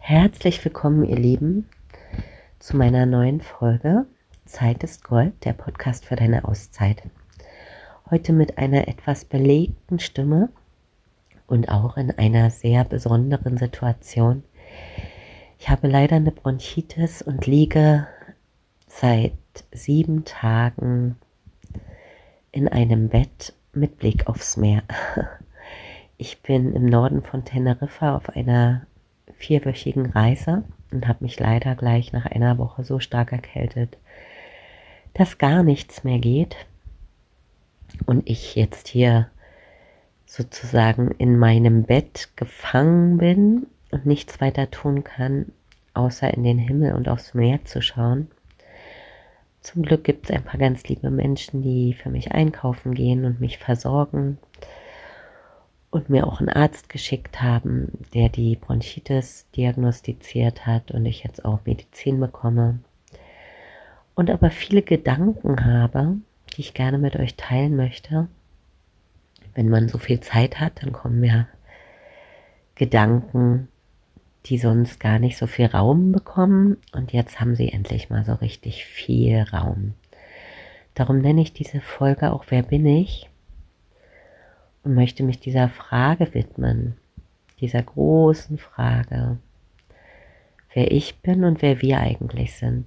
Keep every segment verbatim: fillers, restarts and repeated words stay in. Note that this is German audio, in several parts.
Herzlich willkommen, ihr Lieben, zu meiner neuen Folge Zeit ist Gold, der Podcast für deine Auszeit. Heute mit einer etwas belegten Stimme und auch in einer sehr besonderen Situation. Ich habe leider eine Bronchitis und liege seit sieben Tagen in einem Bett mit Blick aufs Meer. Ich bin im Norden von Teneriffa auf einer vierwöchigen Reise und habe mich leider gleich nach einer Woche so stark erkältet, dass gar nichts mehr geht und ich jetzt hier sozusagen in meinem Bett gefangen bin und nichts weiter tun kann, außer in den Himmel und aufs Meer zu schauen. Zum Glück gibt es ein paar ganz liebe Menschen, die für mich einkaufen gehen und mich versorgen und mir auch einen Arzt geschickt haben, der die Bronchitis diagnostiziert hat und ich jetzt auch Medizin bekomme. Und aber viele Gedanken habe, die ich gerne mit euch teilen möchte. Wenn man so viel Zeit hat, dann kommen ja Gedanken, die sonst gar nicht so viel Raum bekommen. Und jetzt haben sie endlich mal so richtig viel Raum. Darum nenne ich diese Folge auch Wer bin ich? Und möchte mich dieser Frage widmen, dieser großen Frage, wer ich bin und wer wir eigentlich sind.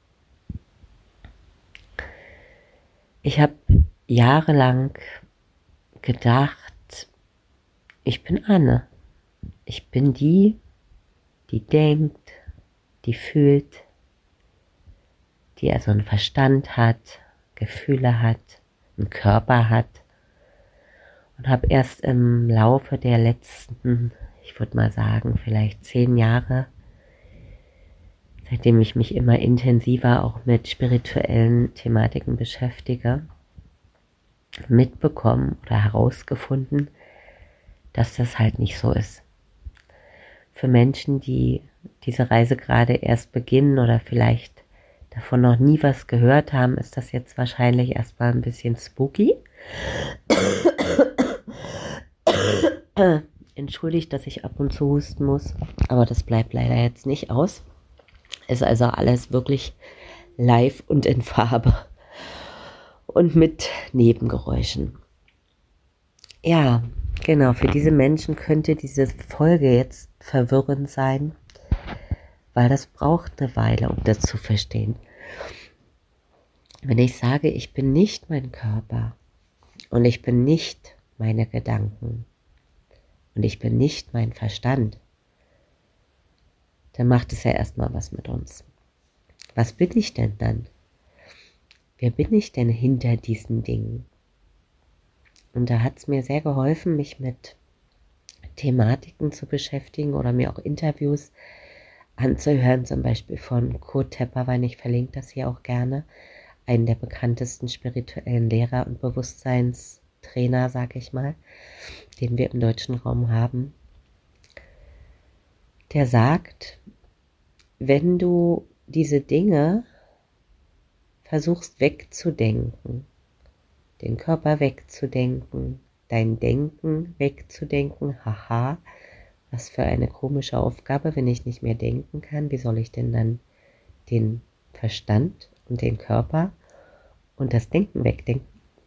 Ich habe jahrelang gedacht, ich bin Anne. Ich bin die, die denkt, die fühlt, die also einen Verstand hat, Gefühle hat, einen Körper hat. Und habe erst im Laufe der letzten, ich würde mal sagen, vielleicht zehn Jahre, seitdem ich mich immer intensiver auch mit spirituellen Thematiken beschäftige, mitbekommen oder herausgefunden, dass das halt nicht so ist. Für Menschen, die diese Reise gerade erst beginnen oder vielleicht davon noch nie was gehört haben, ist das jetzt wahrscheinlich erstmal ein bisschen spooky. Entschuldigt, dass ich ab und zu husten muss, aber das bleibt leider jetzt nicht aus. Ist also alles wirklich live und in Farbe und mit Nebengeräuschen. Ja, genau, für diese Menschen könnte diese Folge jetzt verwirrend sein, weil das braucht eine Weile, um das zu verstehen. Wenn ich sage, ich bin nicht mein Körper und ich bin nicht meine Gedanken und ich bin nicht mein Verstand, dann macht es ja erstmal was mit uns. Was bin ich denn dann? Wer bin ich denn hinter diesen Dingen? Und da hat es mir sehr geholfen, mich mit Thematiken zu beschäftigen oder mir auch Interviews anzuhören, zum Beispiel von Kurt Tepperwein, ich verlinke das hier auch gerne, einen der bekanntesten spirituellen Lehrer und Bewusstseinstrainer, sage ich mal, den wir im deutschen Raum haben. Der sagt, wenn du diese Dinge versuchst wegzudenken, den Körper wegzudenken, dein Denken wegzudenken, haha, was für eine komische Aufgabe, wenn ich nicht mehr denken kann, wie soll ich denn dann den Verstand und den Körper und das Denken wegdenken?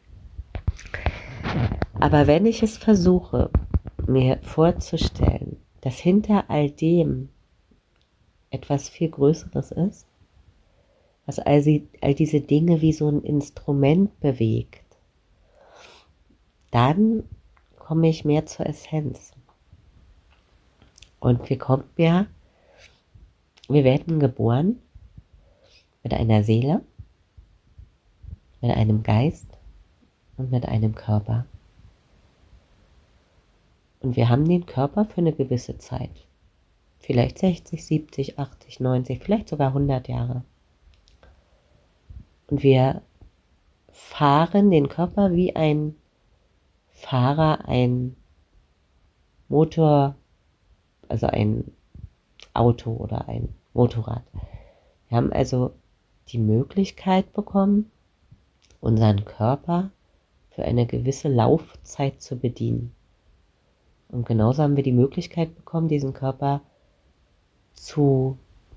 Aber wenn ich es versuche, mir vorzustellen, dass hinter all dem etwas viel Größeres ist, was all, sie, all diese Dinge wie so ein Instrument bewegt, dann komme ich mehr zur Essenz. Und wir kommen ja, wir werden geboren mit einer Seele, mit einem Geist und mit einem Körper. Und wir haben den Körper für eine gewisse Zeit. Vielleicht sechzig, siebzig, achtzig, neunzig, vielleicht sogar hundert Jahre. Und wir fahren den Körper wie ein Fahrer ein Motor, also ein Auto oder ein Motorrad. Wir haben also die Möglichkeit bekommen, unseren Körper für eine gewisse Laufzeit zu bedienen. Und genauso haben wir die Möglichkeit bekommen, diesen Körper zu,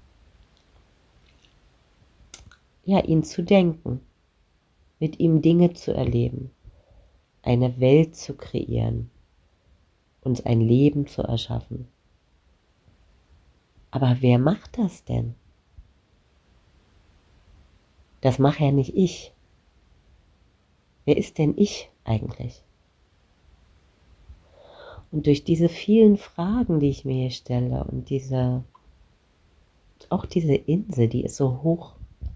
ja, ihn zu denken, mit ihm Dinge zu erleben, eine Welt zu kreieren, uns ein Leben zu erschaffen. Aber wer macht das denn? Das mache ja nicht ich. Wer ist denn ich eigentlich? Und durch diese vielen Fragen, die ich mir hier stelle und diese, auch diese Insel, die ist so hoch,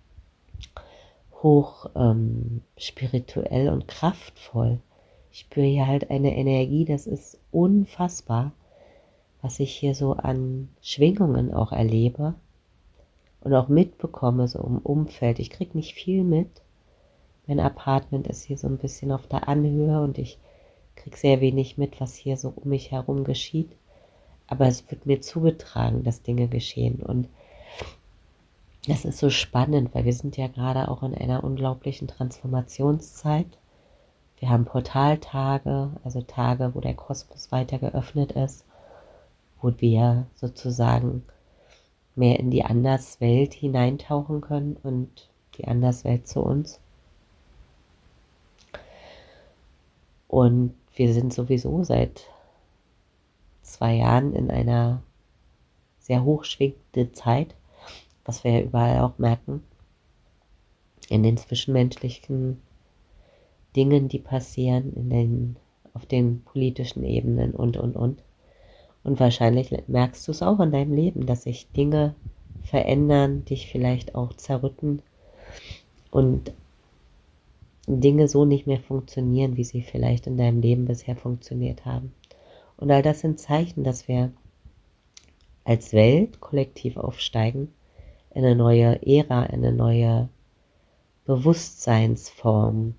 hoch ähm, spirituell und kraftvoll. Ich spüre hier halt eine Energie, das ist unfassbar, was ich hier so an Schwingungen auch erlebe und auch mitbekomme, so im Umfeld. Ich kriege nicht viel mit. Mein Apartment ist hier so ein bisschen auf der Anhöhe und ich kriege sehr wenig mit, was hier so um mich herum geschieht. Aber es wird mir zugetragen, dass Dinge geschehen. Und das ist so spannend, weil wir sind ja gerade auch in einer unglaublichen Transformationszeit. Wir haben Portaltage, also Tage, wo der Kosmos weiter geöffnet ist, wo wir sozusagen mehr in die Anderswelt hineintauchen können und die Anderswelt zu uns. Und wir sind sowieso seit zwei Jahren in einer sehr hochschwingenden Zeit, was wir ja überall auch merken, in den zwischenmenschlichen Dingen, die passieren, in den, auf den politischen Ebenen und, und, und. Und wahrscheinlich merkst du es auch in deinem Leben, dass sich Dinge verändern, dich vielleicht auch zerrütten und Dinge so nicht mehr funktionieren, wie sie vielleicht in deinem Leben bisher funktioniert haben. Und all das sind Zeichen, dass wir als Welt kollektiv aufsteigen, in eine neue Ära, in eine neue Bewusstseinsform.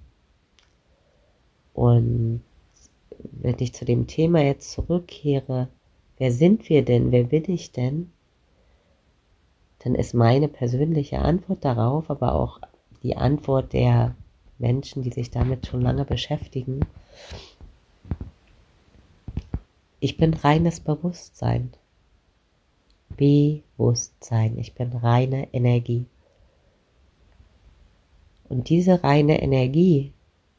Und wenn ich zu dem Thema jetzt zurückkehre, wer sind wir denn, wer bin ich denn, dann ist meine persönliche Antwort darauf, aber auch die Antwort der Menschen, die sich damit schon lange beschäftigen, ich bin reines Bewusstsein. Bewusstsein, ich bin reine Energie. Und diese reine Energie,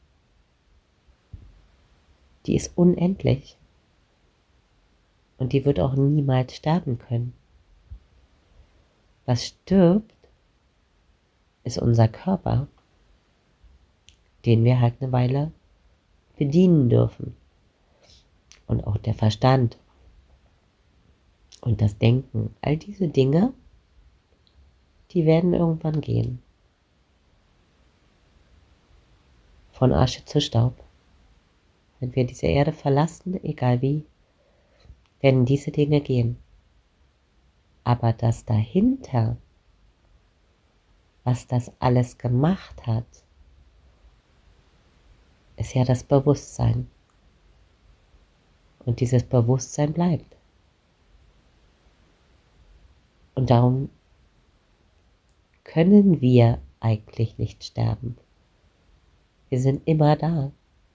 die ist unendlich. Und die wird auch niemals sterben können. Was stirbt, ist unser Körper, den wir halt eine Weile bedienen dürfen. Und auch der Verstand und das Denken. All diese Dinge, die werden irgendwann gehen. Von Asche zu Staub. Wenn wir diese Erde verlassen, egal wie, werden diese Dinge gehen. Aber das dahinter, was das alles gemacht hat, ist ja das Bewusstsein. Und dieses Bewusstsein bleibt. Und darum können wir eigentlich nicht sterben. Wir sind immer da.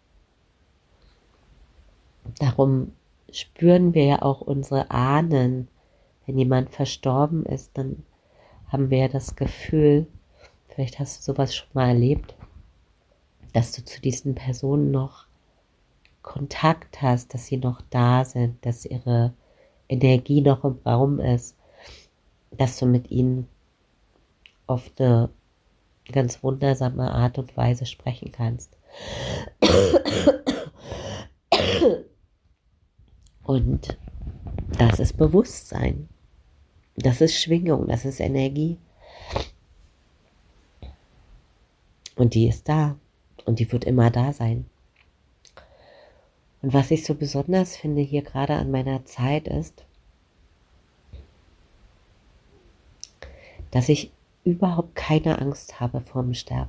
Darum spüren wir ja auch unsere Ahnen. Wenn jemand verstorben ist, dann haben wir ja das Gefühl, vielleicht hast du sowas schon mal erlebt, dass du zu diesen Personen noch Kontakt hast, dass sie noch da sind, dass ihre Energie noch im Raum ist, dass du mit ihnen auf eine ganz wundersame Art und Weise sprechen kannst. Und das ist Bewusstsein. Das ist Schwingung, das ist Energie. Und die ist da. Und die wird immer da sein. Und was ich so besonders finde hier gerade an meiner Zeit ist, dass ich überhaupt keine Angst habe vor dem Sterben.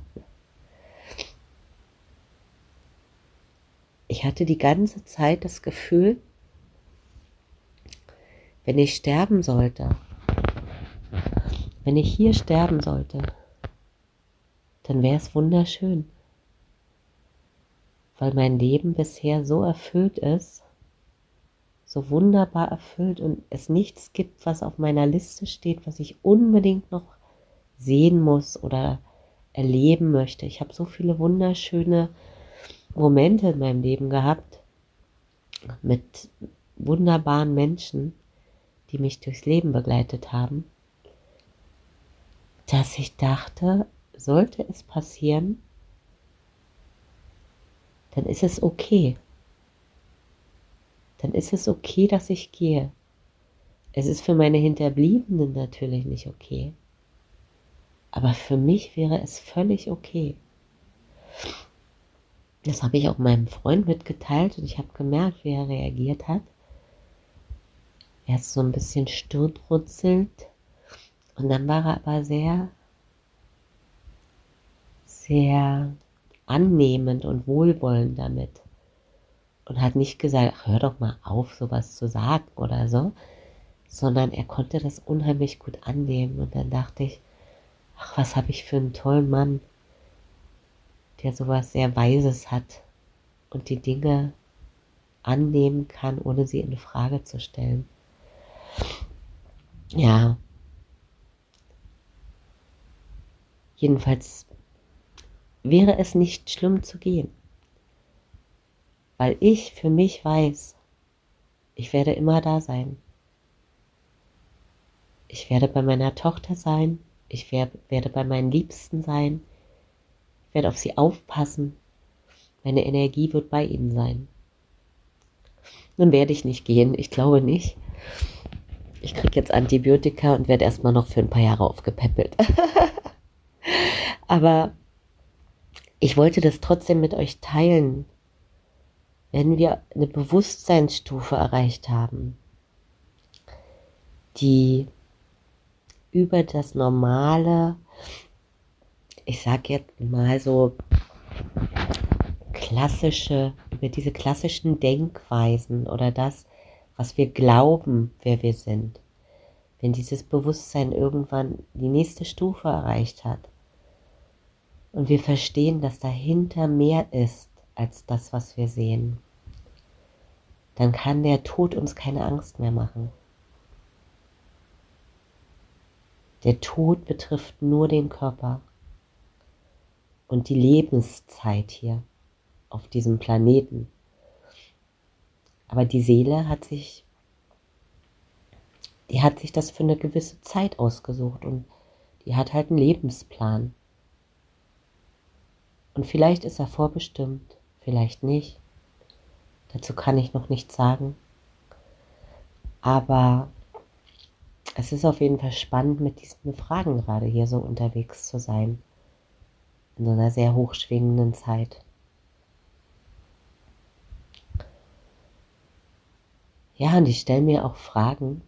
Ich hatte die ganze Zeit das Gefühl, wenn ich sterben sollte, wenn ich hier sterben sollte, dann wäre es wunderschön. Weil mein Leben bisher so erfüllt ist, so wunderbar erfüllt und es nichts gibt, was auf meiner Liste steht, was ich unbedingt noch sehen muss oder erleben möchte. Ich habe so viele wunderschöne Momente in meinem Leben gehabt mit wunderbaren Menschen, die mich durchs Leben begleitet haben, dass ich dachte, sollte es passieren, dann ist es okay. Dann ist es okay, dass ich gehe. Es ist für meine Hinterbliebenen natürlich nicht okay. Aber für mich wäre es völlig okay. Das habe ich auch meinem Freund mitgeteilt und ich habe gemerkt, wie er reagiert hat. Er ist so ein bisschen stirnrunzelnd und dann war er aber sehr, sehr annehmend und wohlwollend damit. Und hat nicht gesagt, ach, hör doch mal auf, sowas zu sagen oder so, sondern er konnte das unheimlich gut annehmen. Und dann dachte ich, ach, was habe ich für einen tollen Mann, der sowas sehr Weises hat und die Dinge annehmen kann, ohne sie in Frage zu stellen. Ja, jedenfalls wäre es nicht schlimm zu gehen, weil ich für mich weiß, ich werde immer da sein. Ich werde bei meiner Tochter sein, ich werde bei meinen Liebsten sein, ich werde auf sie aufpassen, meine Energie wird bei ihnen sein. Nun werde ich nicht gehen, ich glaube nicht. Ich kriege jetzt Antibiotika und werde erstmal noch für ein paar Jahre aufgepäppelt. Aber ich wollte das trotzdem mit euch teilen, wenn wir eine Bewusstseinsstufe erreicht haben, die über das normale, ich sage jetzt mal so klassische, über diese klassischen Denkweisen oder das, was wir glauben, wer wir sind, wenn dieses Bewusstsein irgendwann die nächste Stufe erreicht hat und wir verstehen, dass dahinter mehr ist als das, was wir sehen, dann kann der Tod uns keine Angst mehr machen. Der Tod betrifft nur den Körper und die Lebenszeit hier auf diesem Planeten. Aber die Seele hat sich, die hat sich das für eine gewisse Zeit ausgesucht und die hat halt einen Lebensplan. Und vielleicht ist er vorbestimmt, vielleicht nicht. Dazu kann ich noch nichts sagen. Aber es ist auf jeden Fall spannend, mit diesen Fragen gerade hier so unterwegs zu sein. In so einer sehr hochschwingenden Zeit. Ja, und ich stelle mir auch Fragen,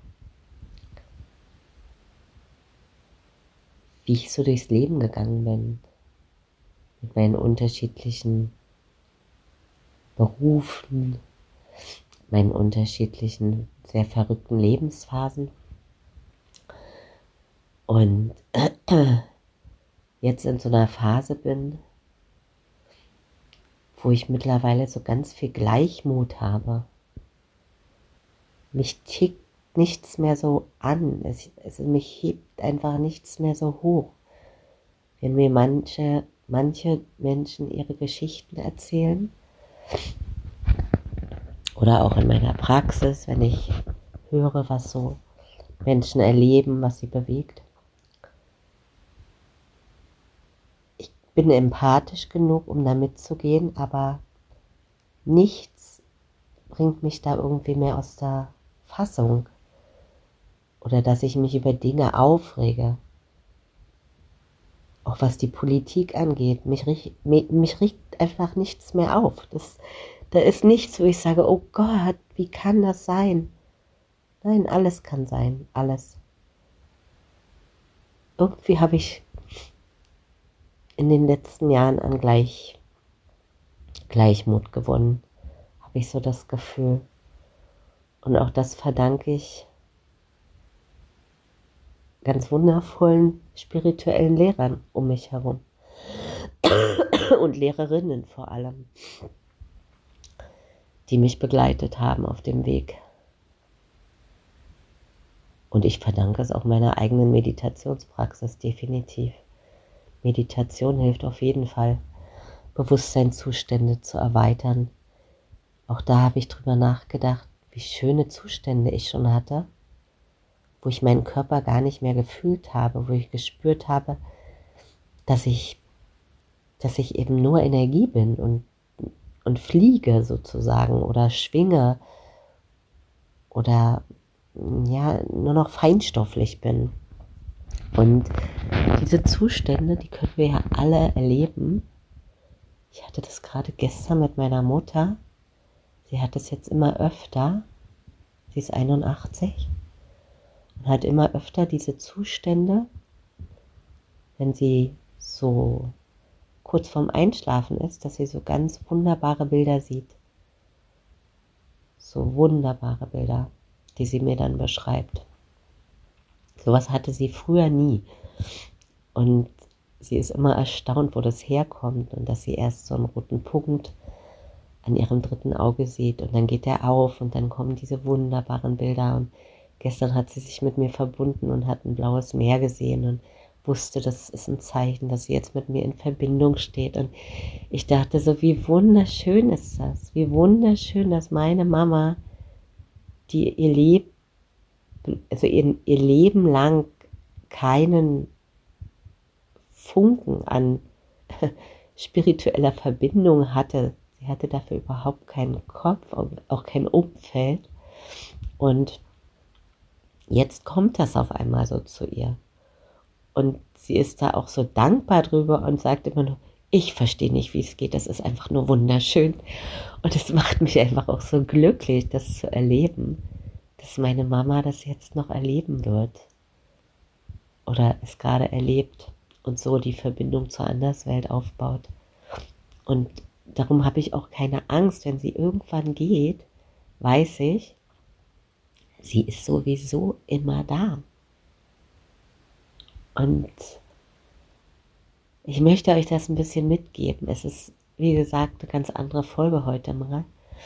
wie ich so durchs Leben gegangen bin. Mit meinen unterschiedlichen Berufen, meinen unterschiedlichen, sehr verrückten Lebensphasen. Und jetzt in so einer Phase bin, wo ich mittlerweile so ganz viel Gleichmut habe. Mich tickt nichts mehr so an, es, es, mich hebt einfach nichts mehr so hoch. Wenn mir manche, manche Menschen ihre Geschichten erzählen, oder auch in meiner Praxis, wenn ich höre, was so Menschen erleben, was sie bewegt. Ich bin empathisch genug, um da mitzugehen, aber nichts bringt mich da irgendwie mehr aus der Fassung. Oder dass ich mich über Dinge aufrege. Auch was die Politik angeht, mich, mich, mich regt einfach nichts mehr auf. Das, da ist nichts, wo ich sage, oh Gott, wie kann das sein? Nein, alles kann sein, alles. Irgendwie habe ich in den letzten Jahren an Gleich, Gleichmut gewonnen, habe ich so das Gefühl. Und auch das verdanke ich ganz wundervollen spirituellen Lehrern um mich herum. Und Lehrerinnen vor allem. die mich begleitet haben auf dem Weg. Und ich verdanke es auch meiner eigenen Meditationspraxis definitiv. Meditation hilft auf jeden Fall, Bewusstseinszustände zu erweitern. Auch da habe ich drüber nachgedacht, wie schöne Zustände ich schon hatte, wo ich meinen Körper gar nicht mehr gefühlt habe, wo ich gespürt habe, dass ich, dass ich eben nur Energie bin und, und fliege sozusagen oder schwinge oder ja, nur noch feinstofflich bin. Und diese Zustände, die können wir ja alle erleben. Ich hatte das gerade gestern mit meiner Mutter. Sie hat es jetzt immer öfter. Sie ist einundachtzig und hat immer öfter diese Zustände, wenn sie so kurz vorm Einschlafen ist, dass sie so ganz wunderbare Bilder sieht. So wunderbare Bilder, die sie mir dann beschreibt. Sowas hatte sie früher nie. Und sie ist immer erstaunt, wo das herkommt und dass sie erst so einen roten Punkt an ihrem dritten Auge sieht und dann geht der auf und dann kommen diese wunderbaren Bilder. Und gestern hat sie sich mit mir verbunden und hat ein blaues Meer gesehen und wusste, das ist ein Zeichen, dass sie jetzt mit mir in Verbindung steht. Und ich dachte so, wie wunderschön ist das, wie wunderschön, dass meine Mama, die ihr Leben, also ihr, ihr Leben lang keinen Funken an spiritueller Verbindung hatte. Sie hatte dafür überhaupt keinen Kopf, auch kein Umfeld. Und jetzt kommt das auf einmal so zu ihr. Und sie ist da auch so dankbar drüber und sagt immer nur, ich verstehe nicht, wie es geht, das ist einfach nur wunderschön. Und es macht mich einfach auch so glücklich, das zu erleben, dass meine Mama das jetzt noch erleben wird. Oder es gerade erlebt und so die Verbindung zur Anderswelt aufbaut. Und darum habe ich auch keine Angst, wenn sie irgendwann geht, weiß ich, sie ist sowieso immer da. Und ich möchte euch das ein bisschen mitgeben. Es ist, wie gesagt, eine ganz andere Folge heute mal.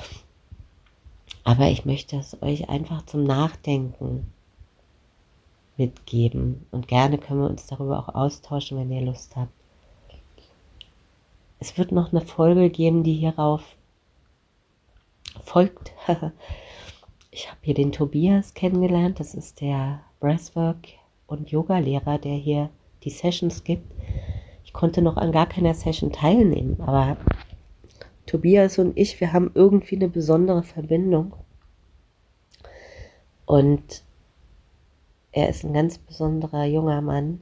Aber ich möchte es euch einfach zum Nachdenken mitgeben. Und gerne können wir uns darüber auch austauschen, wenn ihr Lust habt. Es wird noch eine Folge geben, die hierauf folgt. Ich habe hier den Tobias kennengelernt. Das ist der Breathwork- und Yoga-Lehrer, der hier die Sessions gibt. Ich konnte noch an gar keiner Session teilnehmen, aber Tobias und ich, wir haben irgendwie eine besondere Verbindung. Und er ist ein ganz besonderer junger Mann,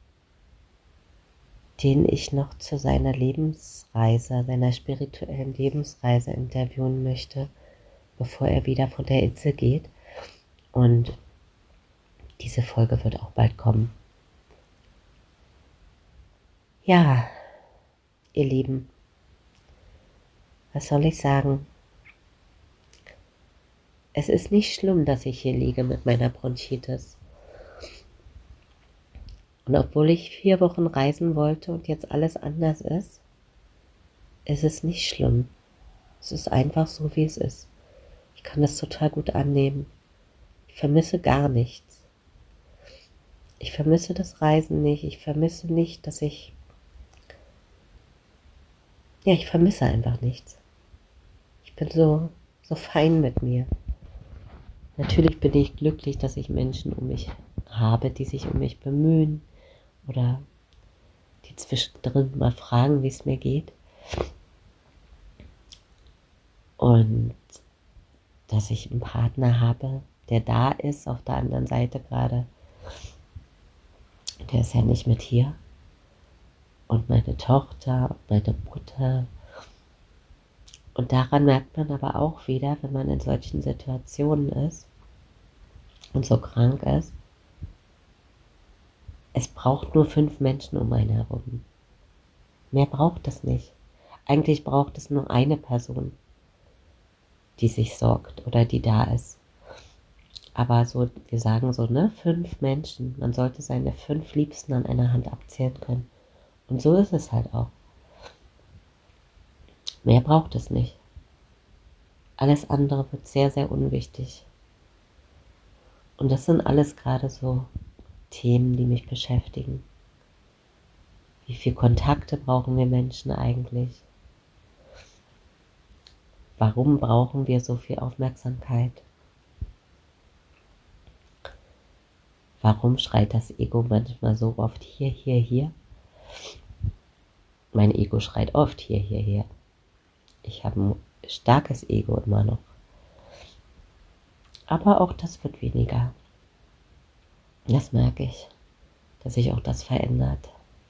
den ich noch zu seiner Lebensreise, seiner spirituellen Lebensreise interviewen möchte, bevor er wieder von der Insel geht. Und diese Folge wird auch bald kommen. Ja, ihr Lieben, was soll ich sagen? Es ist nicht schlimm, dass ich hier liege mit meiner Bronchitis. Und obwohl ich vier Wochen reisen wollte und jetzt alles anders ist, ist es nicht schlimm. Es ist einfach so, wie es ist. Ich kann das total gut annehmen. Ich vermisse gar nichts. Ich vermisse das Reisen nicht. Ich vermisse nicht, dass ich... Ja, ich vermisse einfach nichts. Ich bin so, so fein mit mir. Natürlich bin ich glücklich, dass ich Menschen um mich habe, die sich um mich bemühen oder die zwischendrin mal fragen, wie es mir geht. Und dass ich einen Partner habe, der da ist, auf der anderen Seite gerade. Der ist ja nicht mit hier. Und meine Tochter, und meine Mutter. Und daran merkt man aber auch wieder, wenn man in solchen Situationen ist und so krank ist, es braucht nur fünf Menschen um einen herum. Mehr braucht es nicht. Eigentlich braucht es nur eine Person, die sich sorgt oder die da ist. Aber so, wir sagen so, ne, fünf Menschen. Man sollte seine fünf Liebsten an einer Hand abzählen können. Und so ist es halt auch. Mehr braucht es nicht. Alles andere wird sehr, sehr unwichtig. Und das sind alles gerade so Themen, die mich beschäftigen. Wie viele Kontakte brauchen wir Menschen eigentlich? Warum brauchen wir so viel Aufmerksamkeit? Warum schreit das Ego manchmal so oft hier, hier, hier? Mein Ego schreit oft hier, hier, hier. Ich habe ein starkes Ego immer noch. Aber auch das wird weniger. Das merke ich, dass sich auch das verändert.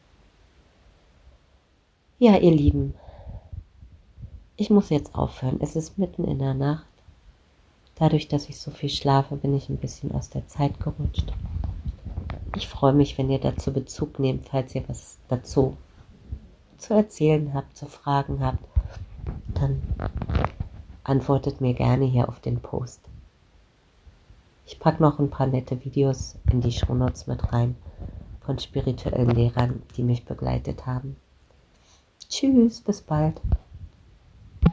Ja, ihr Lieben, ich muss jetzt aufhören. Es ist mitten in der Nacht. Dadurch, dass ich so viel schlafe, bin ich ein bisschen aus der Zeit gerutscht. Ich freue mich, wenn ihr dazu Bezug nehmt, falls ihr was dazu zu erzählen habt, zu fragen habt. Dann antwortet mir gerne hier auf den Post. Ich packe noch ein paar nette Videos in die Shownotes mit rein von spirituellen Lehrern, die mich begleitet haben. Tschüss, bis bald.